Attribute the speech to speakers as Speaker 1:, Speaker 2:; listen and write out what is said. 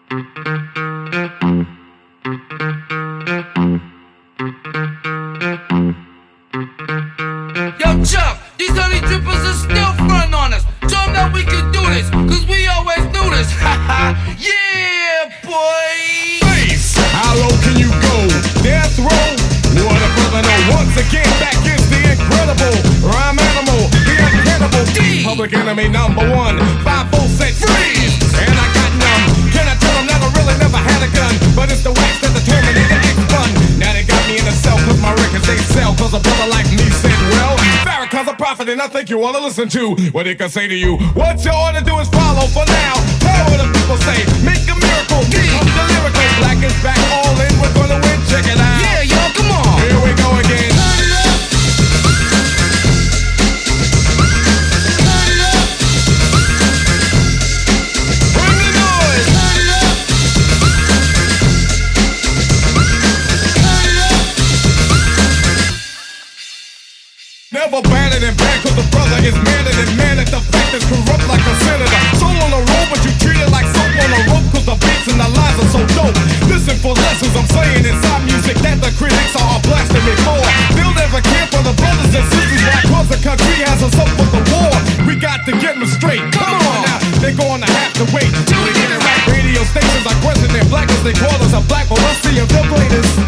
Speaker 1: Yo, Chuck, these honey drippers are still frontin' on us. Show them that we can do this, cause we always do this. Yeah, boy.
Speaker 2: Face, how low can you go? Death row? What a brother know. Once again, back is the incredible rhyme animal, the incredible D. Public enemy number one. 5-4 said freeze, and I got numb. Can I tell them that I really never had a gun? But it's the wax that the Terminator X fun. Now they got me in a cell cause my records they sell. Cause a brother like me said, well, Farrakhan's a prophet and I think you wanna listen to what he can say to you. What you ought to do is follow for now. Tell what the people say. Make a miracle. Become the lyrical. Black is back, all in. We're gonna win. Check it out.
Speaker 1: Yeah, y'all, come on.
Speaker 2: Here we go again.
Speaker 1: Turn it up. Turn it up.
Speaker 2: Bring the noise.
Speaker 1: Turn it up. Turn it up.
Speaker 2: Never better than bad cause the brother is madder than mad at the fact that's corrupt like a senator. Soul on the road but you treat it like soap on a rope cause the beats and the lines are so dope. Listen for lessons I'm saying inside music that the critics are blasting me for. They'll never care for the brothers and sisters why cause the country has us up with the war. We got to get them straight. Come on now, they're gonna have to wait till we get it right. Radio stations are questioning black as they call us a black, but we'll see if they'll play this.